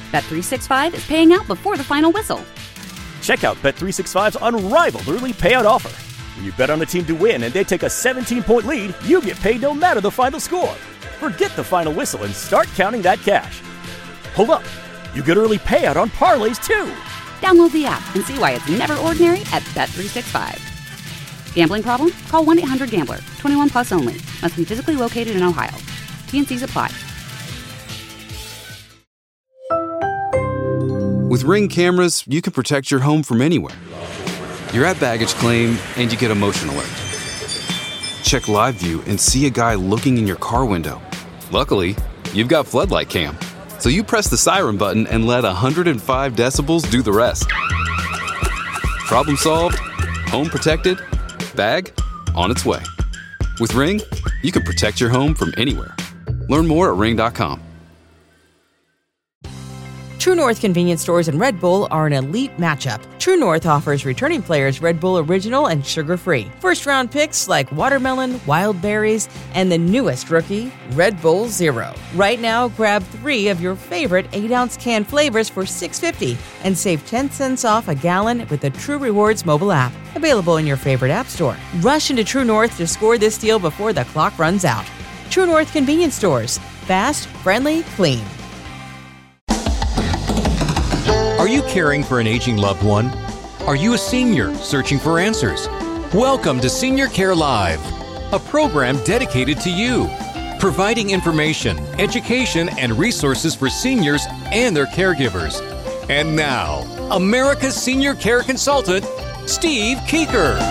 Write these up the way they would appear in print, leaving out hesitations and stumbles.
Bet365 is paying out before the final whistle. Check out Bet365's unrivaled early payout offer. When you bet on a team to win and they take a 17-point lead, you get paid no matter the final score. Forget the final whistle and start counting that cash. Hold up. You get early payout on parlays, too. Download the app and see why it's never ordinary at Bet365. Gambling problem? Call 1-800-GAMBLER. 21 plus only. Must be physically located in Ohio. T&Cs apply. With Ring cameras, you can protect your home from anywhere. You're at baggage claim and you get a motion alert. Check live view and see a guy looking in your car window. Luckily, you've got floodlight cam. So you press the siren button and let 105 decibels do the rest. Problem solved, home protected, bag on its way. With Ring, you can protect your home from anywhere. Learn more at ring.com. True North convenience stores and Red Bull are an elite matchup. True North offers returning players Red Bull Original and sugar-free. First-round picks like watermelon, wild berries, and the newest rookie, Red Bull Zero. Right now, grab 3 of your favorite 8-ounce can flavors for $6.50 and save 10 cents off a gallon with the True Rewards mobile app. Available in your favorite app store. Rush into True North to score this deal before the clock runs out. True North convenience stores. Fast, friendly, clean. Are you caring for an aging loved one? Are you a senior searching for answers? Welcome to Senior Care Live, a program dedicated to you, providing information, education, and resources for seniors and their caregivers. And now, America's Senior Care Consultant, Steve Keeker.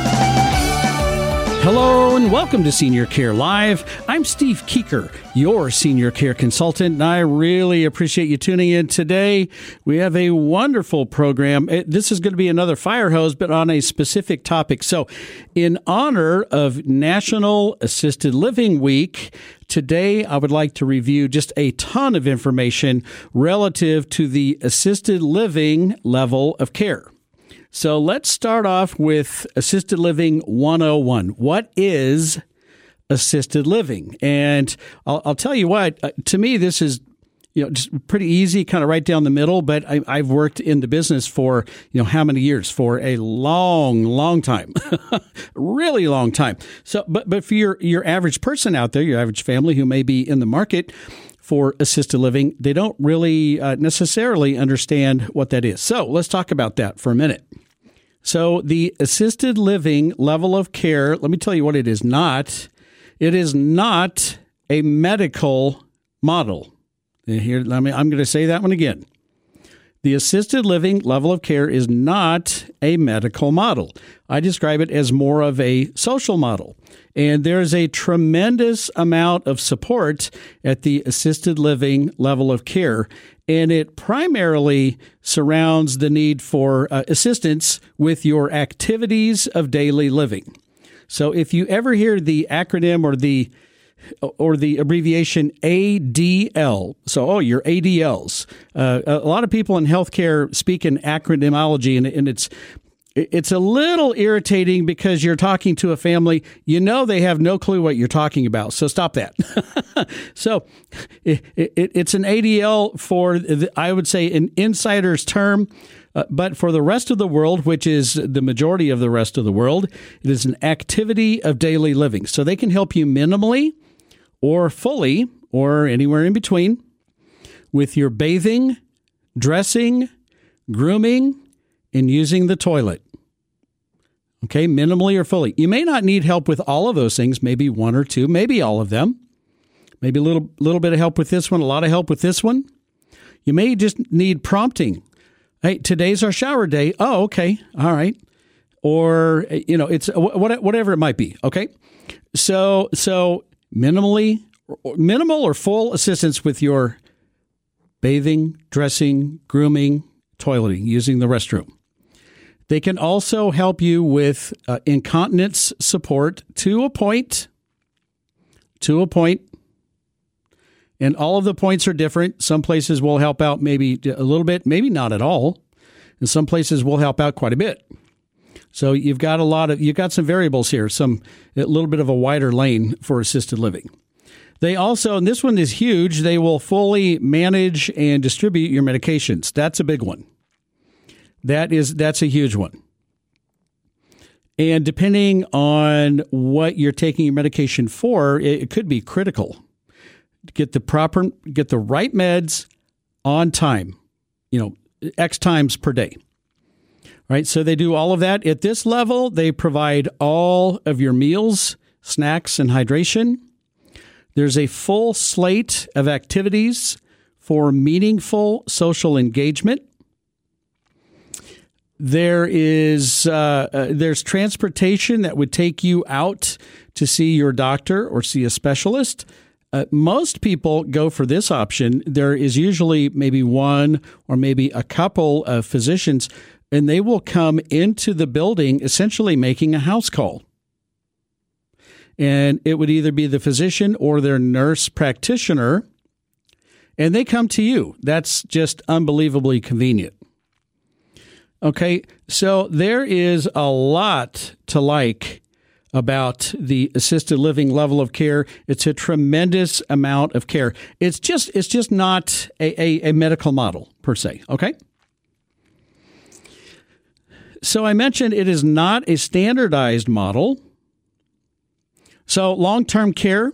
Hello and welcome to Senior Care Live. I'm Steve Keeker, your Senior Care Consultant, and I really appreciate you tuning in today. We have a wonderful program. This is going to be another fire hose, but on a specific topic. So, in honor of National Assisted Living Week, today I would like to review just a ton of information relative to the assisted living level of care. So let's start off with Assisted Living 101. What is assisted living? And I'll tell you what, to me, this is, just pretty easy, kind of right down the middle, but I've worked in the business for, how many years? For a long time, really long time. So, but for your average person out there, your average family who may be in the market for assisted living, they don't really necessarily understand what that is. So let's talk about that for a minute. So the assisted living level of care, let me tell you what it is not. It is not a medical model. Here, I'm going to say that one again. The assisted living level of care is not a medical model. I describe it as more of a social model. And there's a tremendous amount of support at the assisted living level of care. And it primarily surrounds the need for assistance with your activities of daily living. So if you ever hear the acronym or the abbreviation ADL, so your ADLs. A lot of people in healthcare speak in acronymology, and it's a little irritating because you're talking to a family, they have no clue what you're talking about. So stop that. So it's an ADL for, I would say, an insider's term. But for the rest of the world, which is the majority of the rest of the world, it is an activity of daily living. So they can help you minimally or fully or anywhere in between with your bathing, dressing, grooming, and using the toilet. Okay, minimally or fully. You may not need help with all of those things, maybe one or two, maybe all of them. Maybe a little bit of help with this one, a lot of help with this one. You may just need prompting. Hey, today's our shower day. Oh, okay. All right. Or, it's whatever it might be. Okay. So minimal or full assistance with your bathing, dressing, grooming, toileting, using the restroom. They can also help you with incontinence support to a point. And all of the points are different. Some places will help out maybe a little bit, maybe not at all. And some places will help out quite a bit. So you've got some variables here, a little bit of a wider lane for assisted living. They also, and this one is huge, they will fully manage and distribute your medications. That's a big one. That's a huge one. And depending on what you're taking your medication for, it could be critical. Get the right meds on time, X times per day. Right? So they do all of that. At this level, they provide all of your meals, snacks, and hydration. There's a full slate of activities for meaningful social engagement. There's transportation that would take you out to see your doctor or see a specialist. Most people go for this option. There is usually maybe one or maybe a couple of physicians, and they will come into the building essentially making a house call. And it would either be the physician or their nurse practitioner, and they come to you. That's just unbelievably convenient. Okay, so there is a lot to like about the assisted living level of care. It's a tremendous amount of care. It's just not a medical model per se, okay? So I mentioned it is not a standardized model. So long-term care,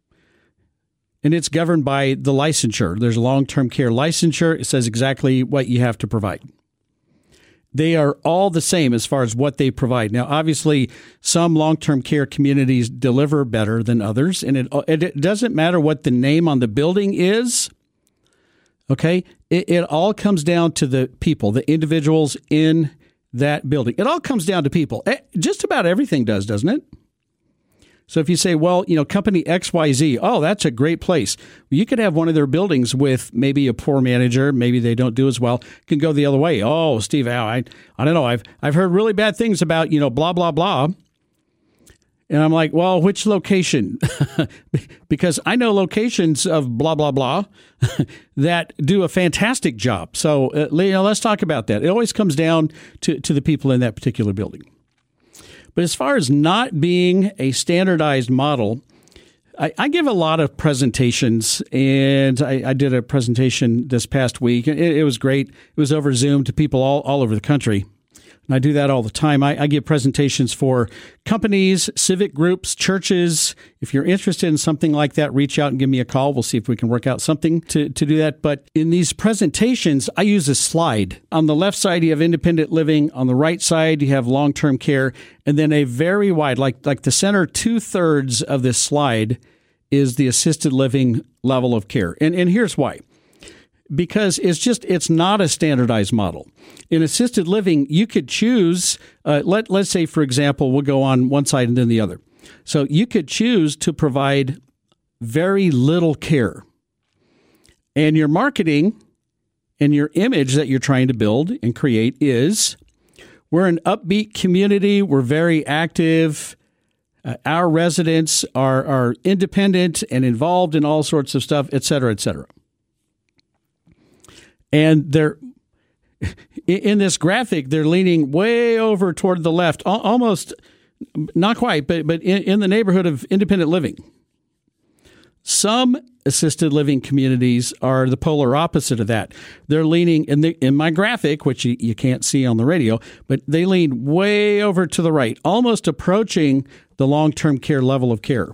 and it's governed by the licensure. There's a long-term care licensure. It says exactly what you have to provide. They are all the same as far as what they provide. Now, obviously, some long-term care communities deliver better than others, and it doesn't matter what the name on the building is, okay? It all comes down to the people, the individuals in that building. It all comes down to people. Just about everything does, doesn't it? So if you say, well, company XYZ, oh, that's a great place. You could have one of their buildings with maybe a poor manager. Maybe they don't do as well. It can go the other way. Oh, Steve, I don't know. I've heard really bad things about, blah, blah, blah. And I'm like, well, which location? Because I know locations of blah, blah, blah that do a fantastic job. So let's talk about that. It always comes down to the people in that particular building. But as far as not being a standardized model, I give a lot of presentations, and I did a presentation this past week. It was great. It was over Zoom to people all over the country. And I do that all the time. I give presentations for companies, civic groups, churches. If you're interested in something like that, reach out and give me a call. We'll see if we can work out something to do that. But in these presentations, I use a slide. On the left side, you have independent living. On the right side, you have long-term care. And then a very wide, like the center 2/3 of this slide is the assisted living level of care. And here's why. Because it's not a standardized model. In assisted living, you could choose, let's say, for example, we'll go on one side and then the other. So you could choose to provide very little care. And your marketing and your image that you're trying to build and create is, we're an upbeat community, we're very active, our residents are independent and involved in all sorts of stuff, et cetera, et cetera. And they're in this graphic, they're leaning way over toward the left, almost not quite, but in the neighborhood of independent living. Some assisted living communities are the polar opposite of that. They're leaning in my graphic, which you can't see on the radio, but they lean way over to the right, almost approaching the long-term care level of care.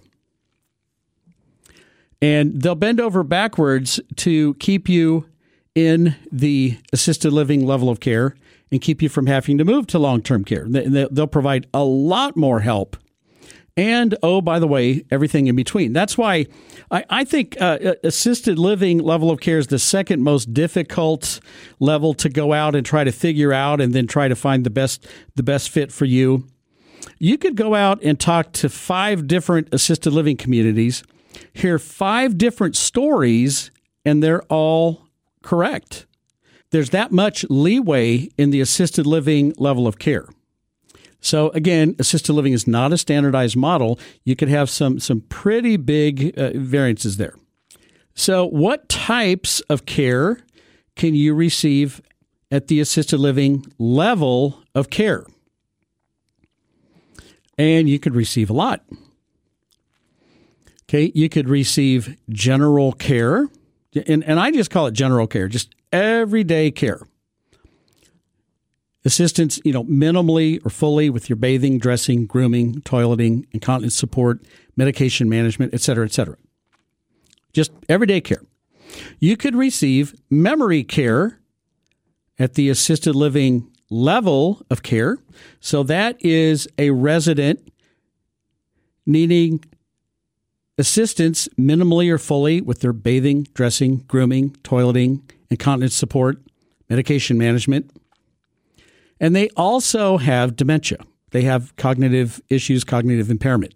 And they'll bend over backwards to keep you in the assisted living level of care and keep you from having to move to long-term care. They'll provide a lot more help. And, oh, by the way, everything in between. That's why I think assisted living level of care is the second most difficult level to go out and try to figure out and then try to find the best fit for you. You could go out and talk to 5 different assisted living communities, hear 5 different stories, and they're all correct. There's that much leeway in the assisted living level of care. So again, assisted living is not a standardized model. You could have some pretty big variances there. So what types of care can you receive at the assisted living level of care? And you could receive a lot. Okay, you could receive general care, and I just call it general care, just everyday care. Assistance, minimally or fully with your bathing, dressing, grooming, toileting, incontinence support, medication management, et cetera, et cetera. Just everyday care. You could receive memory care at the assisted living level of care. So that is a resident needing assistance minimally or fully with their bathing, dressing, grooming, toileting, incontinence support, medication management. And they also have dementia. They have cognitive issues, cognitive impairment.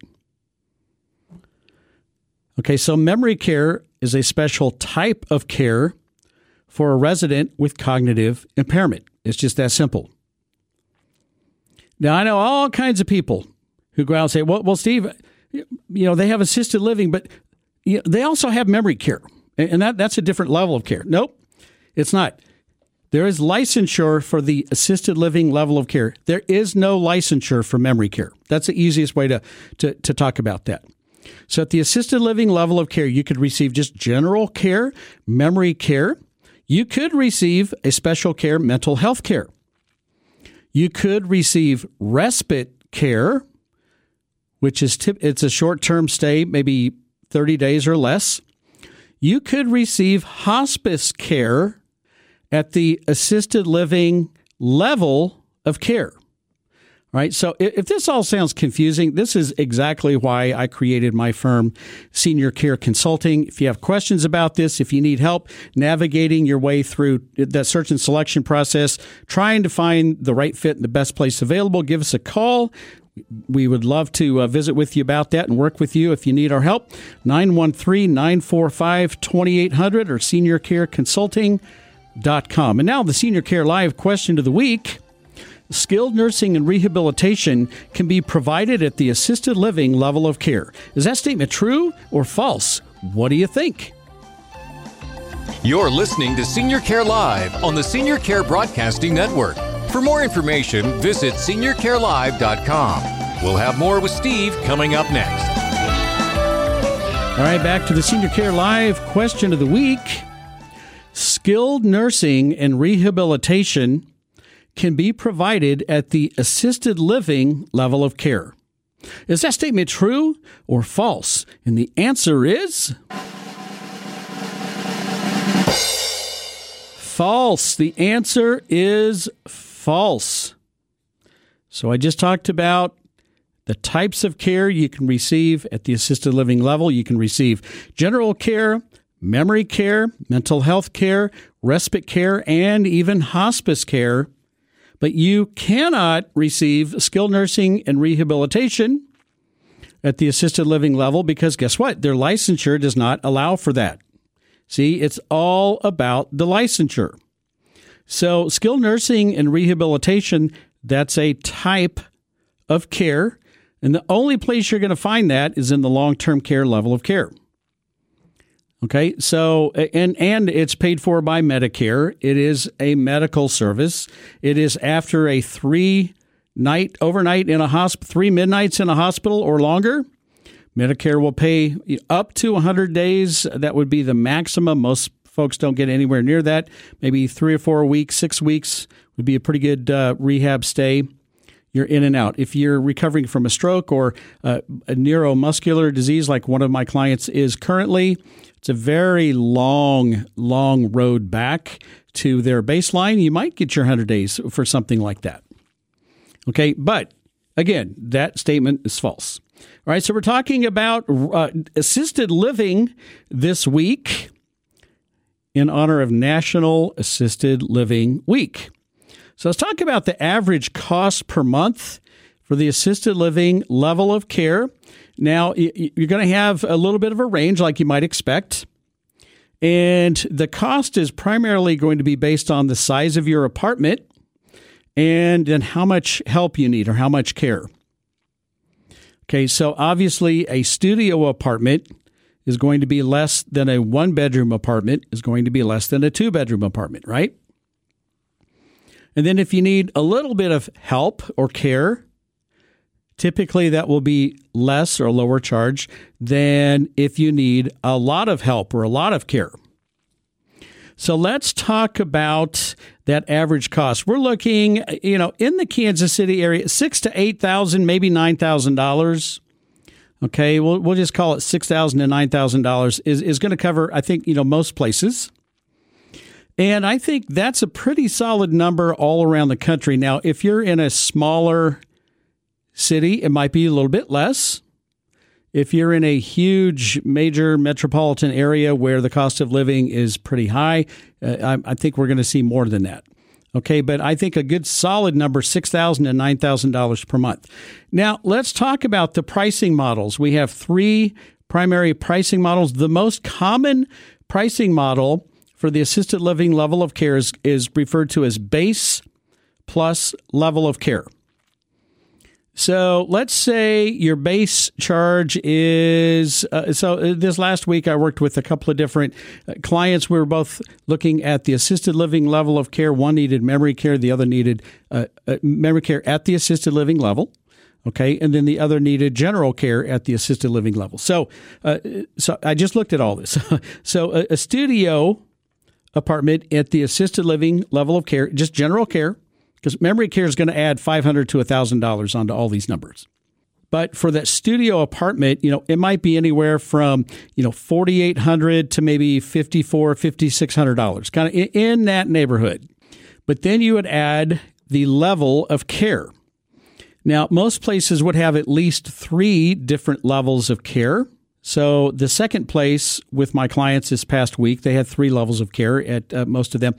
Okay, so memory care is a special type of care for a resident with cognitive impairment. It's just that simple. Now, I know all kinds of people who go out and say, well, Steve, they have assisted living, but they also have memory care. And that's a different level of care. Nope, it's not. There is licensure for the assisted living level of care. There is no licensure for memory care. That's the easiest way to talk about that. So at the assisted living level of care, you could receive just general care, memory care. You could receive a special care mental health care. You could receive respite care, which is it's a short-term stay, maybe 30 days or less. You could receive hospice care at the assisted living level of care. All right, so if this all sounds confusing, this is exactly why I created my firm, Senior Care Consulting. If you have questions about this, if you need help navigating your way through that search and selection process, trying to find the right fit and the best place available, give us a call. We would love to visit with you about that and work with you if you need our help. 913-945-2800 or seniorcareconsulting.com. And now the Senior Care Live question of the week. Skilled nursing and rehabilitation can be provided at the assisted living level of care. Is that statement true or false? What do you think? You're listening to Senior Care Live on the Senior Care Broadcasting Network. For more information, visit seniorcarelive.com. We'll have more with Steve coming up next. All right, back to the Senior Care Live question of the week. Skilled nursing and rehabilitation can be provided at the assisted living level of care. Is that statement true or false? And the answer is false. The answer is false. So I just talked about the types of care you can receive at the assisted living level. You can receive general care, memory care, mental health care, respite care, and even hospice care. But you cannot receive skilled nursing and rehabilitation at the assisted living level because guess what? Their licensure does not allow for that. See, it's all about the licensure. So skilled nursing and rehabilitation, that's a type of care. And the only place you're going to find that is in the long-term care level of care. Okay, so, and it's paid for by Medicare. It is a medical service. It is after a 3 midnights in a hospital or longer. Medicare will pay up to 100 days. That would be the maximum. Most folks don't get anywhere near that. Maybe 3 or 4 weeks, 6 weeks would be a pretty good rehab stay. You're in and out. If you're recovering from a stroke or a neuromuscular disease like one of my clients is currently, it's a very long road back to their baseline. You might get your 100 days for something like that. Okay, but again, that statement is false. All right, so we're talking about assisted living this week in honor of National Assisted Living Week. So let's talk about the average cost per month for the assisted living level of care. Now, you're going to have a little bit of a range like you might expect. And the cost is primarily going to be based on the size of your apartment and then how much help you need or how much care. Okay, so obviously a studio apartment is going to be less than a 1-bedroom apartment, is going to be less than a 2-bedroom apartment, right? And then if you need a little bit of help or care Typically, that will be less or lower charge than if you need a lot of help or a lot of care. So let's talk about that average cost. We're looking, in the Kansas City area, $6,000 to $8,000, maybe $9,000. Okay, we'll just call it $6,000 to $9,000 is going to cover, I think, most places. And I think that's a pretty solid number all around the country. Now, if you're in a smaller city, it might be a little bit less. If you're in a huge major metropolitan area where the cost of living is pretty high, I think we're going to see more than that. Okay, but I think a good solid number, $6,000 to $9,000 per month. Now, let's talk about the pricing models. We have 3 primary pricing models. The most common pricing model for the assisted living level of care is referred to as base plus level of care. So let's say your base charge is, this last week I worked with a couple of different clients. We were both looking at the assisted living level of care. One needed memory care, the other needed memory care at the assisted living level. Okay, and then the other needed general care at the assisted living level. So I just looked at all this. So a studio apartment at the assisted living level of care, just general care, because memory care is going to add $500 to $1,000 onto all these numbers. But for that studio apartment, it might be anywhere from, $4,800 to maybe $5,400, $5,600, kind of in that neighborhood. But then you would add the level of care. Now, most places would have at least 3 different levels of care. So the second place with my clients this past week, they had 3 levels of care at most of them.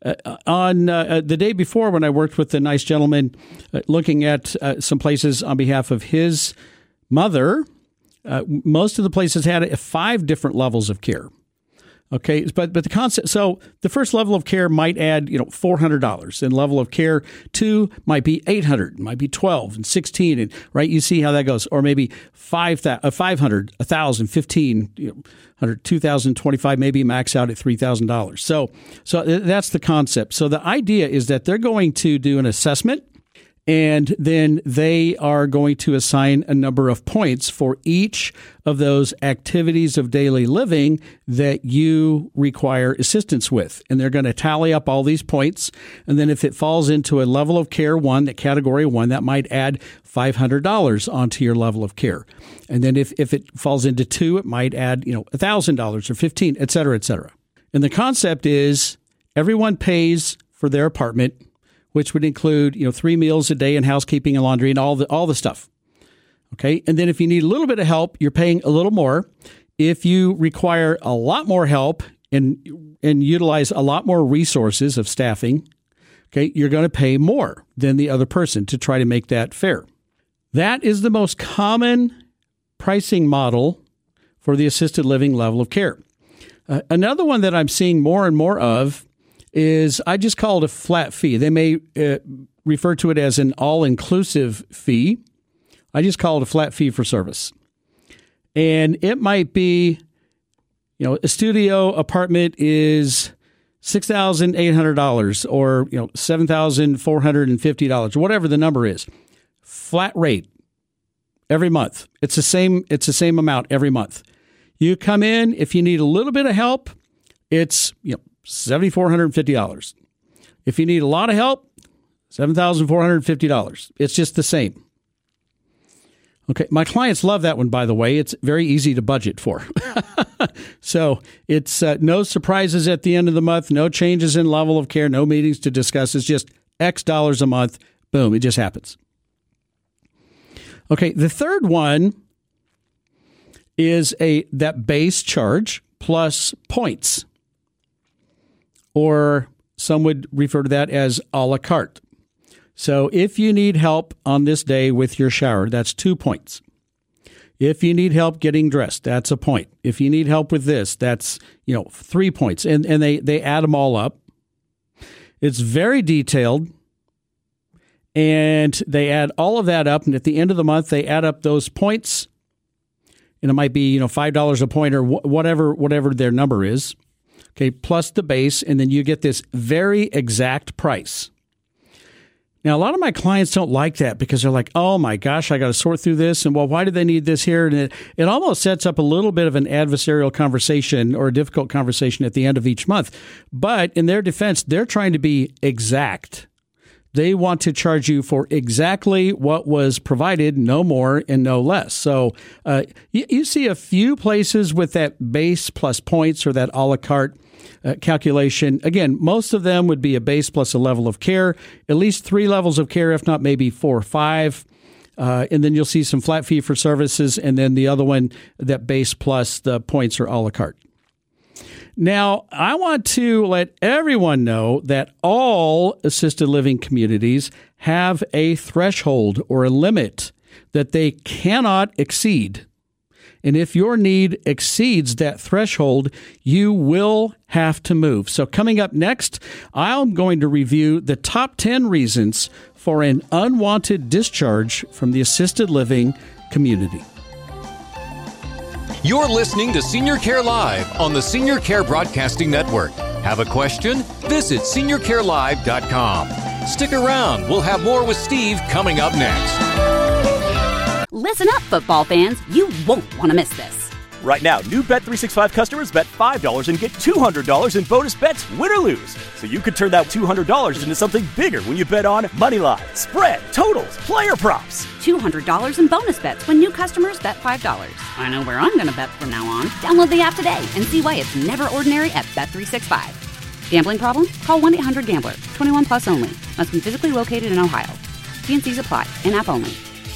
On the day before, when I worked with a nice gentleman looking at some places on behalf of his mother, most of the places had 5 different levels of care. Okay, but the concept, so the first level of care might add, $400, and level of care 2 might be $800, might be $12 and $16, and right, you see how that goes, or maybe $500, $1,000, $1,500, $2,000, $25, maybe max out at $3,000. So that's the concept. So the idea is that they're going to do an assessment, and then they are going to assign a number of points for each of those activities of daily living that you require assistance with. And they're going to tally up all these points. And then if it falls into a level of care 1, that category 1, that might add $500 onto your level of care. And then if it falls into 2, it might add, $1,000 or $1,500, et cetera, et cetera. And the concept is everyone pays for their apartment, which would include, 3 meals a day and housekeeping and laundry and all the stuff. Okay. And then if you need a little bit of help, you're paying a little more. If you require a lot more help and utilize a lot more resources of staffing, okay, you're going to pay more than the other person to try to make that fair. That is the most common pricing model for the assisted living level of care. Another one that I'm seeing more and more of is, I just call it a flat fee. They may refer to it as an all-inclusive fee. I just call it a flat fee for service. And it might be, a studio apartment is $6,800 or, $7,450, whatever the number is. Flat rate every month. It's the same amount every month. You come in, if you need a little bit of help, it's, $7,450. If you need a lot of help, $7,450. It's just the same. Okay, my clients love that one, by the way. It's very easy to budget for. So it's no surprises at the end of the month, no changes in level of care, no meetings to discuss. It's just X dollars a month. Boom, it just happens. Okay, the third one is that base charge plus points, or some would refer to that as a la carte. So if you need help on this day with your shower, that's 2 points. If you need help getting dressed, that's a point. If you need help with this, that's 3 points. And they add them all up. It's very detailed. And they add all of that up. And at the end of the month, they add up those points. And it might be $5 a point or whatever their number is. Okay, plus the base, and then you get this very exact price. Now, a lot of my clients don't like that because they're like, oh my gosh, I got to sort through this. And well, why do they need this here? And it almost sets up a little bit of an adversarial conversation or a difficult conversation at the end of each month. But in their defense, they're trying to be exact. They want to charge you for exactly what was provided, no more and no less. So you see a few places with that base plus points or that a la carte calculation. Again, most of them would be a base plus a level of care, at least 3 levels of care, if not maybe 4 or 5. And then you'll see some flat fee for services. And then the other one, that base plus the points are a la carte. Now, I want to let everyone know that all assisted living communities have a threshold or a limit that they cannot exceed. And if your need exceeds that threshold, you will have to move. So coming up next, I'm going to review the top 10 reasons for an unwanted discharge from the assisted living community. You're listening to Senior Care Live on the Senior Care Broadcasting Network. Have a question? Visit seniorcarelive.com. Stick around. We'll have more with Steve coming up next. Listen up, football fans. You won't want to miss this. Right now, new Bet365 customers bet $5 and get $200 in bonus bets, win or lose. So you could turn that $200 into something bigger when you bet on moneyline, spread, totals, player props. $200 in bonus bets when new customers bet $5. I know where I'm going to bet from now on. Download the app today and see why it's never ordinary at Bet365. Gambling problem? Call 1-800-GAMBLER. 21 plus only. Must be physically located in Ohio. T&Cs apply. In-app only.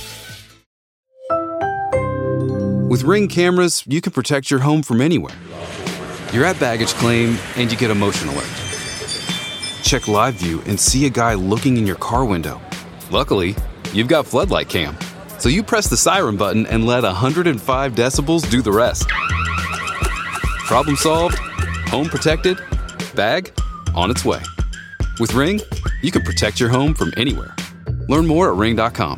With Ring cameras, you can protect your home from anywhere. You're at baggage claim and you get a motion alert. Check live view and see a guy looking in your car window. Luckily, you've got floodlight cam. So you press the siren button and let 105 decibels do the rest. Problem solved, home protected, bag on its way. With Ring, you can protect your home from anywhere. Learn more at ring.com.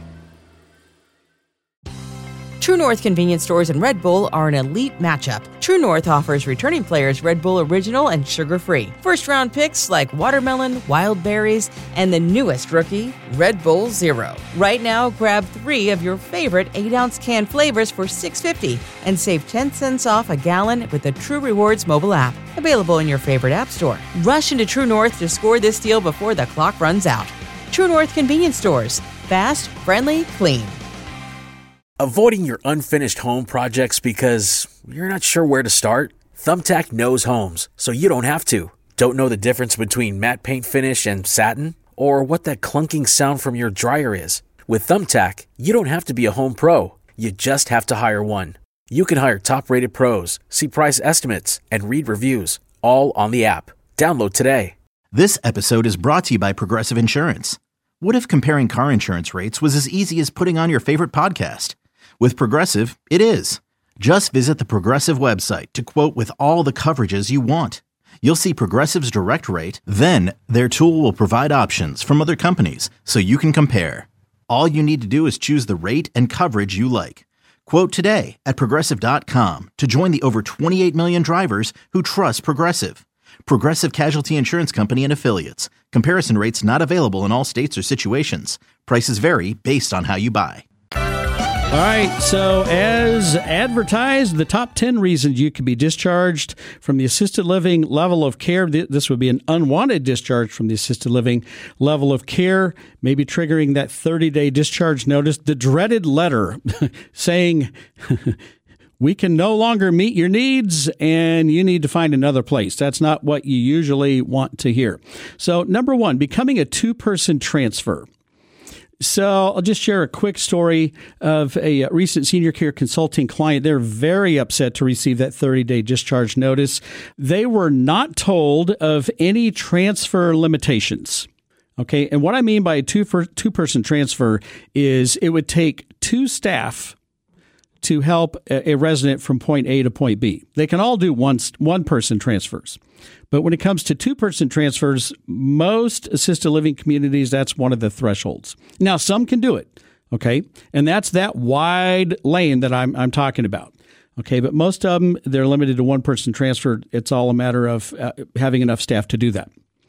True North convenience stores and Red Bull are an elite matchup. True North offers returning players Red Bull Original and sugar-free. First-round picks like watermelon, wild berries, and the newest rookie, Red Bull Zero. Right now, grab 3 of your favorite 8-ounce can flavors for $6.50 and save 10 cents off a gallon with the True Rewards mobile app. Available in your favorite app store. Rush into True North to score this deal before the clock runs out. True North convenience stores. Fast, friendly, clean. Avoiding your unfinished home projects because you're not sure where to start? Thumbtack knows homes, so you don't have to. Don't know the difference between matte paint finish and satin? Or what that clunking sound from your dryer is? With Thumbtack, you don't have to be a home pro. You just have to hire one. You can hire top-rated pros, see price estimates, and read reviews, all on the app. Download today. This episode is brought to you by Progressive Insurance. What if comparing car insurance rates was as easy as putting on your favorite podcast? With Progressive, it is. Just visit the Progressive website to quote with all the coverages you want. You'll see Progressive's direct rate, then their tool will provide options from other companies so you can compare. All you need to do is choose the rate and coverage you like. Quote today at Progressive.com to join the over 28 million drivers who trust Progressive. Progressive Casualty Insurance Company and Affiliates. Comparison rates not available in all states or situations. Prices vary based on how you buy. All right, so as advertised, the top 10 reasons you could be discharged from the assisted living level of care. This would be an unwanted discharge from the assisted living level of care, maybe triggering that 30-day discharge notice, the dreaded letter saying, we can no longer meet your needs and you need to find another place. That's not what you usually want to hear. So number 1, becoming a 2-person transfer. So I'll just share a quick story of a recent senior care consulting client. They're very upset to receive that 30-day discharge notice. They were not told of any transfer limitations. Okay, and what I mean by a two-person transfer is it would take 2 staff to help a resident from point A to point B. They can all do one-person transfers. But when it comes to 2-person transfers, most assisted living communities, that's one of the thresholds. Now, some can do it, okay? And that's that wide lane that I'm talking about, okay? But most of them, they're limited to 1-person transfer. It's all a matter of having enough staff to do that.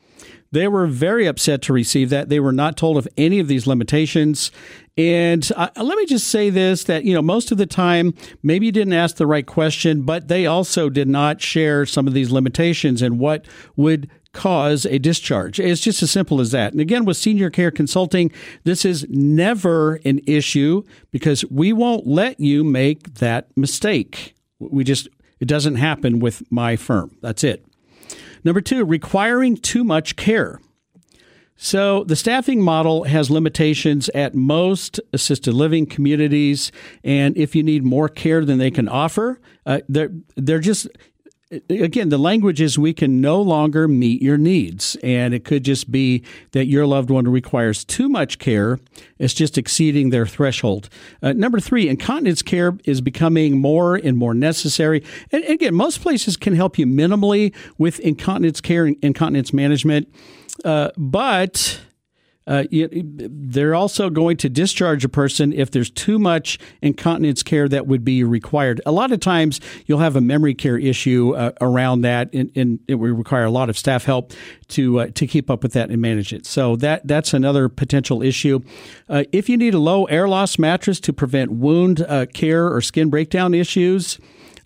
They were very upset to receive that. They were not told of any of these limitations. And let me just say this, that, most of the time, maybe you didn't ask the right question, but they also did not share some of these limitations and what would cause a discharge. It's just as simple as that. And again, with Senior Care Consulting, this is never an issue because we won't let you make that mistake. It doesn't happen with my firm. That's it. Number 2, requiring too much care. So the staffing model has limitations at most assisted living communities, and if you need more care than they can offer, they're just, again, the language is we can no longer meet your needs, and it could just be that your loved one requires too much care. It's just exceeding their threshold. Number 3, incontinence care is becoming more and more necessary. And again, most places can help you minimally with incontinence care and incontinence management. But they're also going to discharge a person if there's too much incontinence care that would be required. A lot of times you'll have a memory care issue around that, and it will require a lot of staff help to keep up with that and manage it. So that's another potential issue. If you need a low air loss mattress to prevent wound care or skin breakdown issues,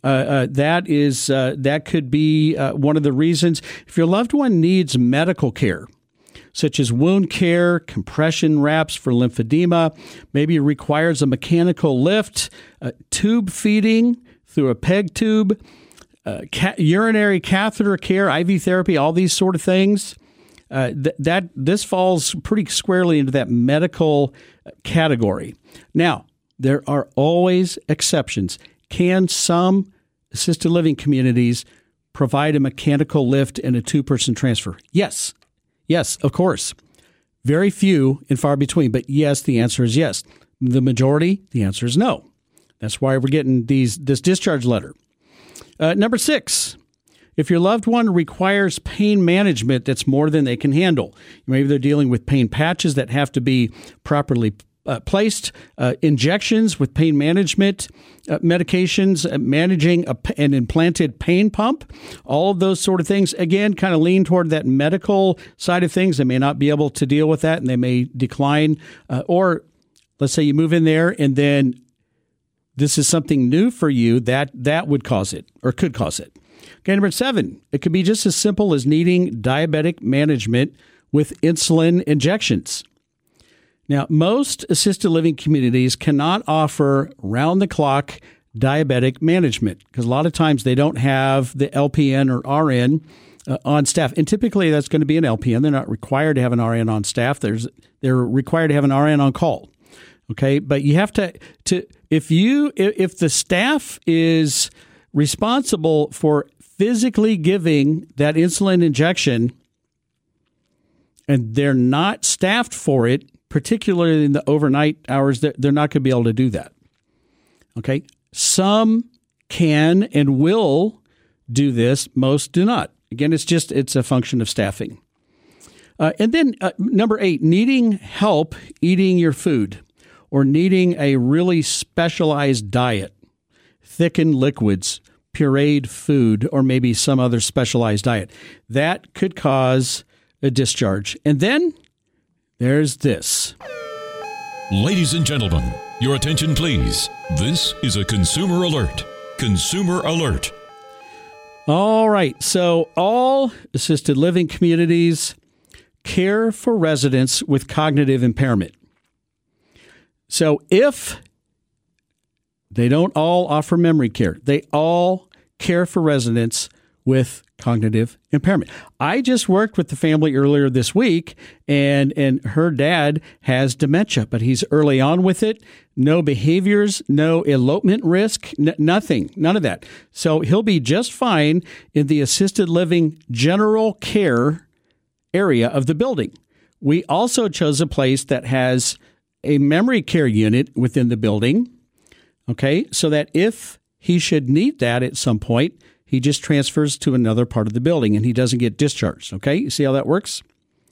that could be one of the reasons. If your loved one needs medical care, such as wound care, compression wraps for lymphedema, maybe requires a mechanical lift, tube feeding through a PEG tube, urinary catheter care, IV therapy, all these sort of things, this falls pretty squarely into that medical category. Now, there are always exceptions. Can some assisted living communities provide a mechanical lift and a 2-person transfer? Yes. Yes, of course. Very few and far between, but yes, the answer is yes. The majority, the answer is no. That's why we're getting this discharge letter. Number 6, if your loved one requires pain management that's more than they can handle, maybe they're dealing with pain patches that have to be properly placed, injections with pain management, medications, managing an implanted pain pump, all of those sort of things, again, kind of lean toward that medical side of things. They may not be able to deal with that and they may decline. Or let's say you move in there and then this is something new for you that would cause it or could cause it. Okay, number 7, it could be just as simple as needing diabetic management with insulin injections. Now, most assisted living communities cannot offer round-the-clock diabetic management because a lot of times they don't have the LPN or RN on staff. And typically that's going to be an LPN. They're not required to have an RN on staff. They're required to have an RN on call. Okay, but you have to if the staff is responsible for physically giving that insulin injection and they're not staffed for it, particularly in the overnight hours, they're not going to be able to do that. Okay? Some can and will do this. Most do not. Again, it's a function of staffing. And then number 8, needing help eating your food or needing a really specialized diet, thickened liquids, pureed food, or maybe some other specialized diet. That could cause a discharge. And then there's this. Ladies and gentlemen, your attention please. This is a consumer alert. Consumer alert. All right. So all assisted living communities care for residents with cognitive impairment. So if they don't all offer memory care, they all care for residents with cognitive impairment. I just worked with the family earlier this week, and her dad has dementia, but he's early on with it. No behaviors, no elopement risk, nothing, none of that. So he'll be just fine in the assisted living general care area of the building. We also chose a place that has a memory care unit within the building, okay, so that if he should need that at some point, he just transfers to another part of the building and he doesn't get discharged. Okay, you see how that works?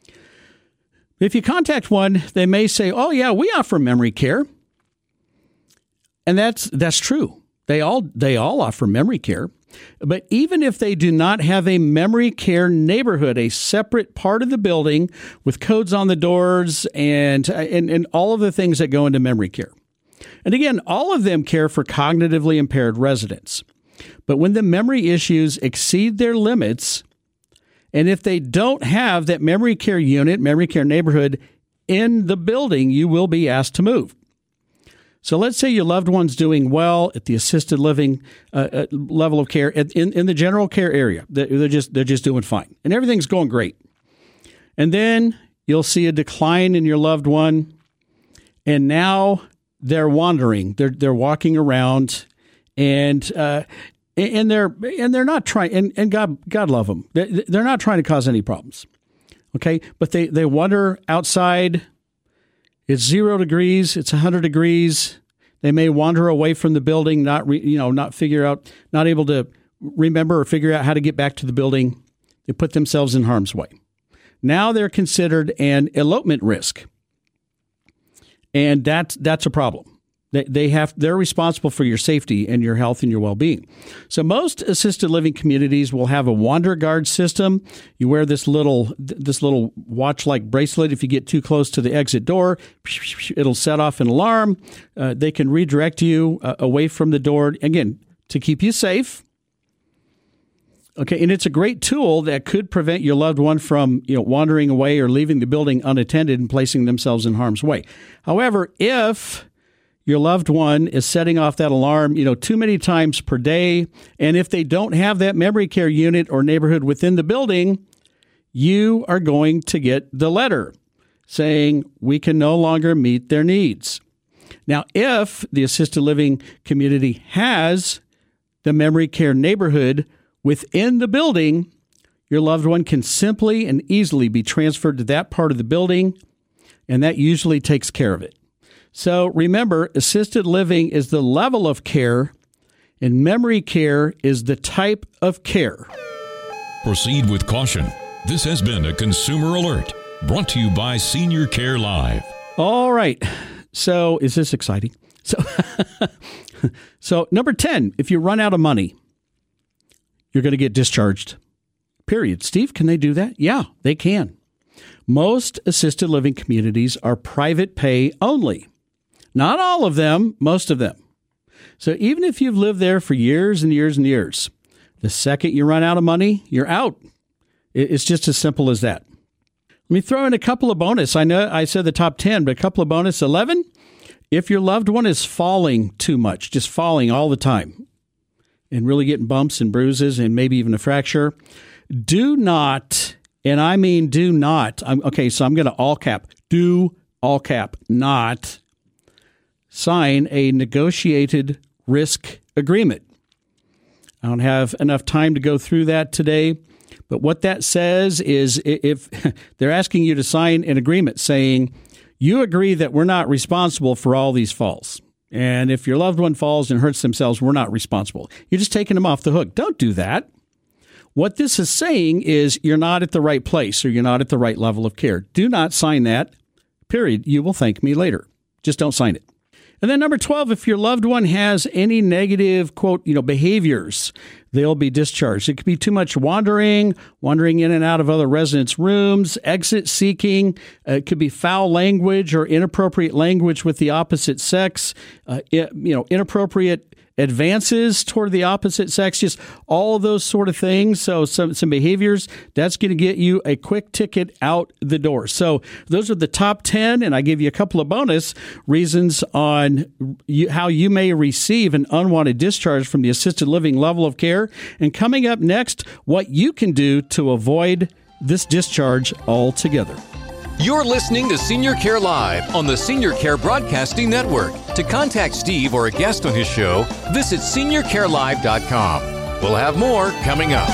If you contact one, they may say, "Oh yeah, we offer memory care," and that's true. They all offer memory care. But even if they do not have a memory care neighborhood, a separate part of the building with codes on the doors and all of the things that go into memory care. And again, all of them care for cognitively impaired residents. But when the memory issues exceed their limits, and if they don't have that memory care unit, memory care neighborhood in the building, you will be asked to move. So let's say your loved one's doing well at the assisted living level of care in the general care area. They're just doing fine, and everything's going great. And then you'll see a decline in your loved one, and now they're wandering. They're walking around, and they're not trying. And God love them. They're not trying to cause any problems. Okay, but they wander outside. It's 0 degrees. It's 100 degrees. They may wander away from the building, not able to remember or figure out how to get back to the building. They put themselves in harm's way. Now they're considered an elopement risk, and that's a problem. They're responsible for your safety and your health and your well-being. So most assisted living communities will have a wander guard system. You wear this little watch-like bracelet. If you get too close to the exit door, it'll set off an alarm. They can redirect you away from the door, again, to keep you safe. Okay, and it's a great tool that could prevent your loved one from wandering away or leaving the building unattended and placing themselves in harm's way. However, if your loved one is setting off that alarm, too many times per day, and if they don't have that memory care unit or neighborhood within the building, you are going to get the letter saying we can no longer meet their needs. Now, if the assisted living community has the memory care neighborhood within the building, your loved one can simply and easily be transferred to that part of the building, and that usually takes care of it. So remember, assisted living is the level of care, and memory care is the type of care. Proceed with caution. This has been a Consumer Alert, brought to you by Senior Care Live. All right. So is this exciting? So number 10, if you run out of money, you're going to get discharged. Period. Steve, can they do that? Yeah, they can. Most assisted living communities are private pay only. Not all of them, most of them. So even if you've lived there for years and years and years, the second you run out of money, you're out. It's just as simple as that. Let me throw in a couple of bonus. I know I said the top 10, but a couple of bonus. 11, if your loved one is falling too much, just falling all the time, and really getting bumps and bruises and maybe even a fracture, do not, and I mean do not, so I'm going to all cap, not sign a negotiated risk agreement. I don't have enough time to go through that today, but what that says is if they're asking you to sign an agreement saying you agree that we're not responsible for all these falls, and if your loved one falls and hurts themselves, we're not responsible. You're just taking them off the hook. Don't do that. What this is saying is you're not at the right place or you're not at the right level of care. Do not sign that, period. You will thank me later. Just don't sign it. And then number 12, if your loved one has any negative, quote, behaviors, they'll be discharged. It could be too much wandering in and out of other residents' rooms, exit seeking. It could be foul language or inappropriate language with the opposite sex, inappropriate advances toward the opposite sex, just all of those sort of things. So some behaviors, that's going to get you a quick ticket out the door. So those are the top 10, and I give you a couple of bonus reasons on how you may receive an unwanted discharge from the assisted living level of care. And coming up next, what you can do to avoid this discharge altogether. You're listening to Senior Care Live on the Senior Care Broadcasting Network. To contact Steve or a guest on his show, visit seniorcarelive.com. We'll have more coming up.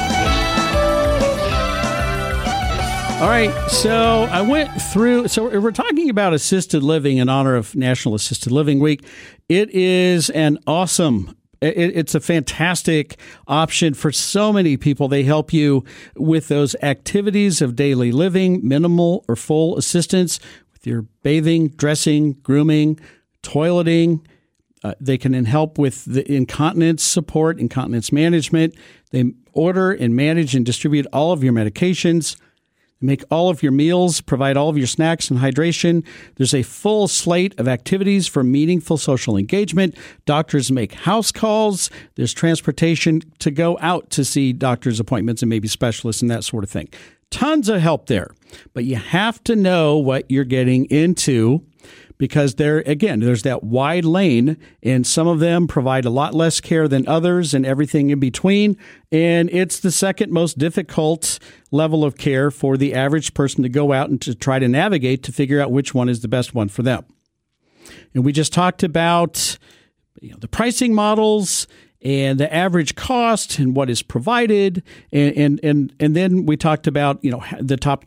All right, so I went through, so we're talking about assisted living in honor of National Assisted Living Week. It is an awesome It's a fantastic option for so many people. They help you with those activities of daily living, minimal or full assistance with your bathing, dressing, grooming, toileting, They can help with the incontinence support, incontinence management. They order and manage and distribute all of your medications, make all of your meals, provide all of your snacks and hydration. There's a full slate of activities for meaningful social engagement. Doctors make house calls. There's transportation to go out to see doctor's appointments and maybe specialists and that sort of thing. Tons of help there. But you have to know what you're getting into, because there's that wide lane, and some of them provide a lot less care than others and everything in between. And it's the second most difficult level of care for the average person to go out and to try to navigate to figure out which one is the best one for them. And we just talked about the pricing models and the average cost and what is provided. And then we talked about, the top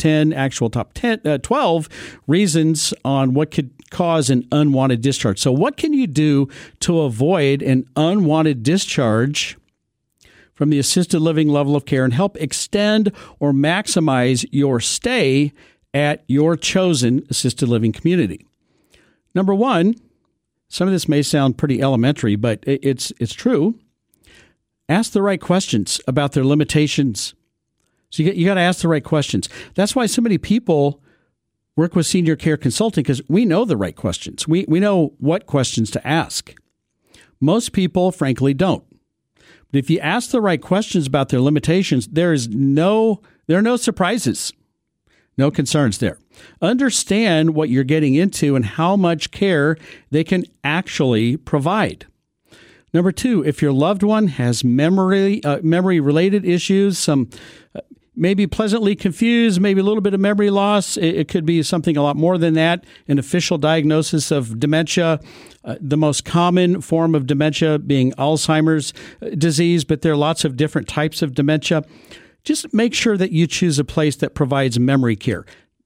12 reasons on what could cause an unwanted discharge. So what can you do to avoid an unwanted discharge from the assisted living level of care and help extend or maximize your stay at your chosen assisted living community? Number one, some of this may sound pretty elementary, but it's true. Ask the right questions about their limitations. So you got to ask the right questions. That's why so many people work with Senior Care Consulting, because we know the right questions. We know what questions to ask. Most people, frankly, don't. But if you ask the right questions about their limitations, there are no surprises, no concerns there. Understand what you're getting into and how much care they can actually provide. Number two, if your loved one has memory-related issues, some maybe pleasantly confused, maybe a little bit of memory loss, it could be something a lot more than that, an official diagnosis of dementia, the most common form of dementia being Alzheimer's disease, but there are lots of different types of dementia. Just make sure that you choose a place that provides memory care.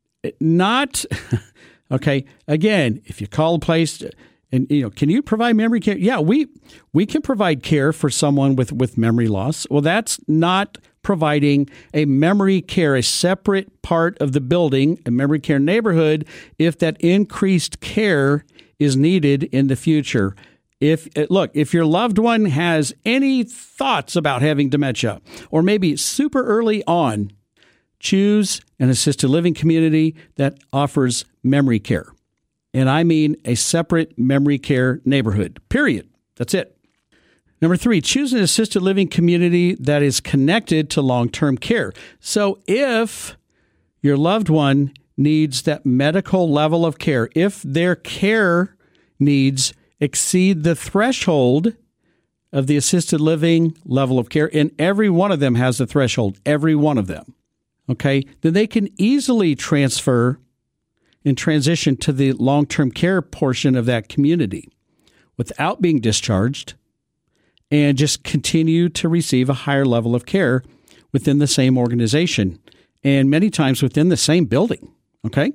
Again, if you call a place... And, can you provide memory care? Yeah, we can provide care for someone with memory loss. Well, that's not providing a memory care, a separate part of the building, a memory care neighborhood, if that increased care is needed in the future. If your loved one has any thoughts about having dementia, or maybe super early on, choose an assisted living community that offers memory care. And I mean a separate memory care neighborhood, period. That's it. Number three, choose an assisted living community that is connected to long-term care. So if your loved one needs that medical level of care, if their care needs exceed the threshold of the assisted living level of care, and every one of them has a threshold, every one of them, okay, then they can easily transfer and transition to the long-term care portion of that community without being discharged, and just continue to receive a higher level of care within the same organization and many times within the same building. Okay.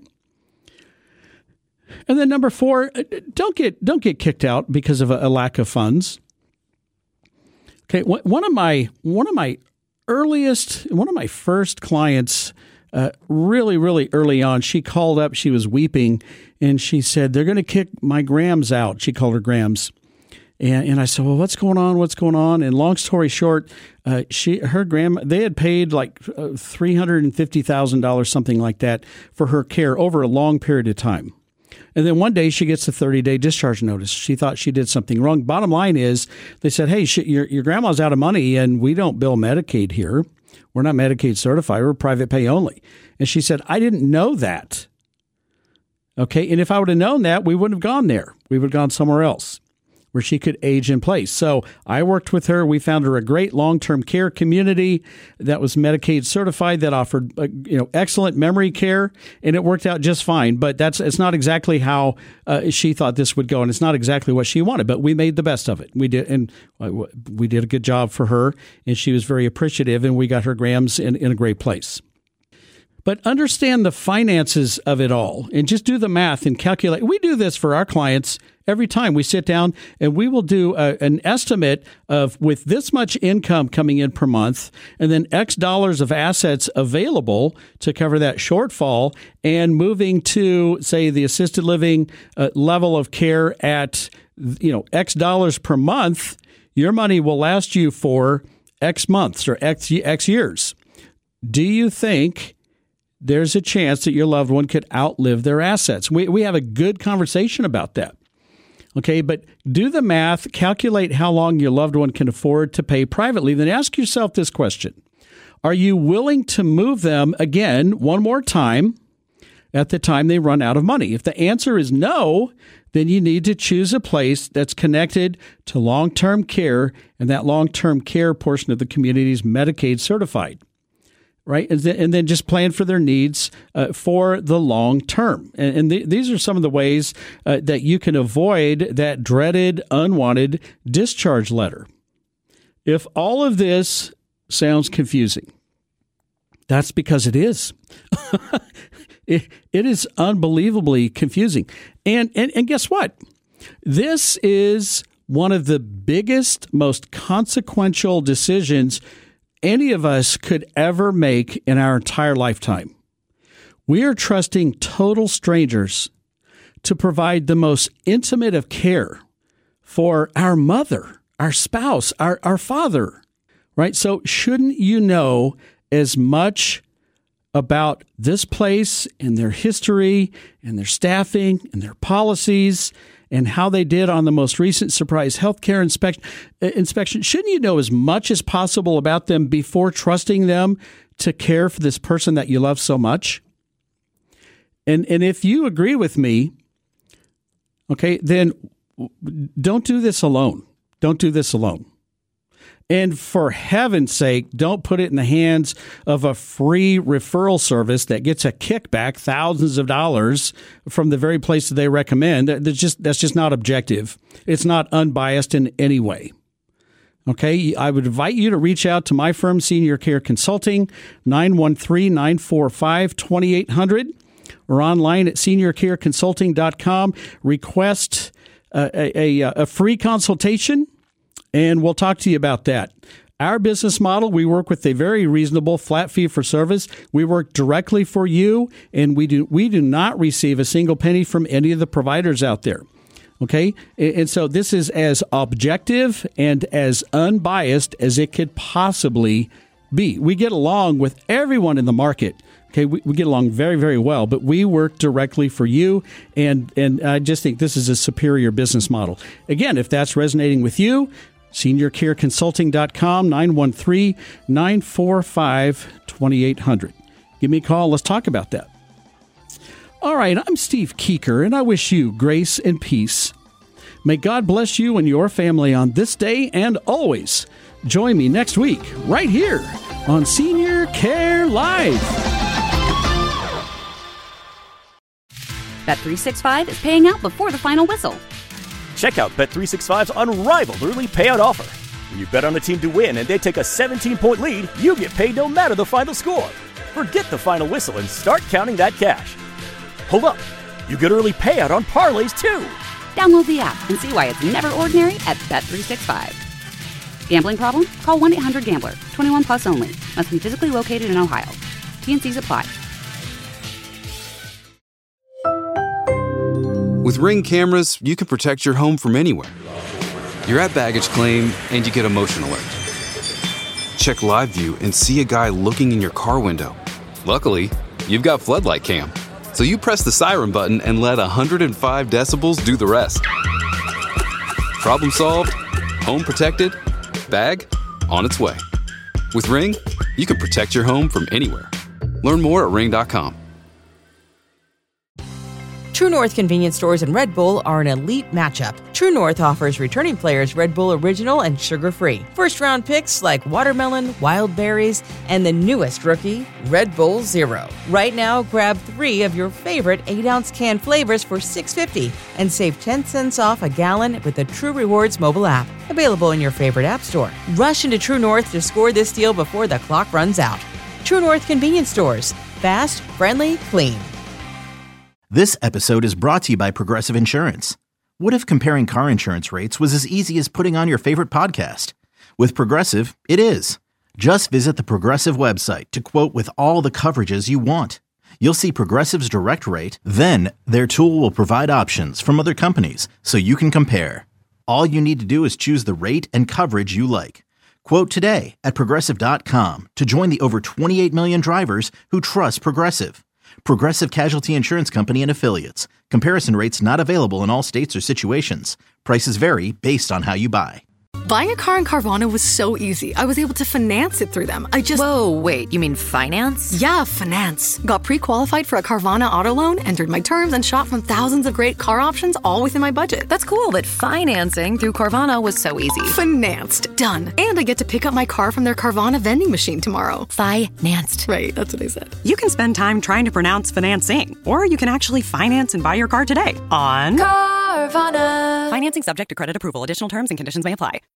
And then number four, don't get kicked out because of a lack of funds. Okay. One of my first clients, really, really early on, she called up, she was weeping, and she said, they're going to kick my Grams out. She called her Grams. And I said, well, what's going on? And long story short, her grandma, they had paid like $350,000, something like that, for her care over a long period of time. And then one day she gets a 30-day discharge notice. She thought she did something wrong. Bottom line is, they said, hey, your grandma's out of money, and we don't bill Medicaid here. We're not Medicaid certified. We're private pay only. And she said, I didn't know that. Okay. And if I would have known that, we wouldn't have gone there. We would have gone somewhere else where she could age in place. So I worked with her. We found her a great long-term care community that was Medicaid certified, that offered excellent memory care, and it worked out just fine. But it's not exactly how she thought this would go, and it's not exactly what she wanted. But we made the best of it. We did, and we did a good job for her, and she was very appreciative, and we got her Grams in a great place. But understand the finances of it all, and just do the math and calculate. We do this for our clients every time we sit down and we will do an estimate of with this much income coming in per month and then X dollars of assets available to cover that shortfall and moving to, say, the assisted living level of care at, X dollars per month, your money will last you for X months or X years. Do you think there's a chance that your loved one could outlive their assets? We have a good conversation about that. Okay, but do the math, calculate how long your loved one can afford to pay privately, then ask yourself this question. Are you willing to move them again one more time at the time they run out of money? If the answer is no, then you need to choose a place that's connected to long-term care, and that long-term care portion of the community is Medicaid certified. Right, and then just plan for their needs for the long term. And these are some of the ways that you can avoid that dreaded, unwanted discharge letter. If all of this sounds confusing, that's because it is. It is unbelievably confusing. And guess what? This is one of the biggest, most consequential decisions any of us could ever make in our entire lifetime. We are trusting total strangers to provide the most intimate of care for our mother, our spouse, our father, right? So shouldn't you know as much about this place and their history and their staffing and their policies and how they did on the most recent surprise healthcare inspection? Shouldn't you know as much as possible about them before trusting them to care for this person that you love so much? And if you agree with me, okay, then don't do this alone. Don't do this alone. And for heaven's sake, don't put it in the hands of a free referral service that gets a kickback, thousands of dollars from the very place that they recommend. That's just not objective. It's not unbiased in any way. Okay, I would invite you to reach out to my firm, Senior Care Consulting, 913-945-2800, or online at seniorcareconsulting.com. Request a free consultation, and we'll talk to you about that. Our business model, we work with a very reasonable flat fee for service. We work directly for you, and we do not receive a single penny from any of the providers out there. Okay? And so this is as objective and as unbiased as it could possibly be. We get along with everyone in the market. Okay, we get along very, very well, but we work directly for you, and I just think this is a superior business model. Again, if that's resonating with you, seniorcareconsulting.com, 913-945-2800. Give me a call. Let's talk about that. All right, I'm Steve Keeker, and I wish you grace and peace. May God bless you and your family on this day and always. Join me next week right here on Senior Care Live. Bet365 is paying out before the final whistle. Check out Bet365's unrivaled early payout offer. When you bet on a team to win and they take a 17-point lead, you get paid no matter the final score. Forget the final whistle and start counting that cash. Hold up. You get early payout on parlays, too. Download the app and see why it's never ordinary at Bet365. Gambling problem? Call 1-800-GAMBLER. 21 plus only. Must be physically located in Ohio. T&Cs apply. With Ring cameras, you can protect your home from anywhere. You're at baggage claim and you get a motion alert. Check live view and see a guy looking in your car window. Luckily, you've got floodlight cam. So you press the siren button and let 105 decibels do the rest. Problem solved, home protected, bag on its way. With Ring, you can protect your home from anywhere. Learn more at ring.com. True North convenience stores and Red Bull are an elite matchup. True North offers returning players Red Bull Original and sugar-free. First-round picks like watermelon, wild berries, and the newest rookie, Red Bull Zero. Right now, grab 3 of your favorite 8-ounce can flavors for $6.50 and save 10 cents off a gallon with the True Rewards mobile app. Available in your favorite app store. Rush into True North to score this deal before the clock runs out. True North convenience stores. Fast, friendly, clean. This episode is brought to you by Progressive Insurance. What if comparing car insurance rates was as easy as putting on your favorite podcast? With Progressive, it is. Just visit the Progressive website to quote with all the coverages you want. You'll see Progressive's direct rate, then their tool will provide options from other companies so you can compare. All you need to do is choose the rate and coverage you like. Quote today at Progressive.com to join the over 28 million drivers who trust Progressive. Progressive Casualty Insurance Company and Affiliates. Comparison rates not available in all states or situations. Prices vary based on how you buy. Buying a car in Carvana was so easy. I was able to finance it through them. Whoa, wait, you mean finance? Yeah, finance. Got pre-qualified for a Carvana auto loan, entered my terms, and shot from thousands of great car options all within my budget. That's cool, but financing through Carvana was so easy. Financed. Done. And I get to pick up my car from their Carvana vending machine tomorrow. Financed. Right, that's what I said. You can spend time trying to pronounce financing, or you can actually finance and buy your car today on Carvana. Financing subject to credit approval. Additional terms and conditions may apply.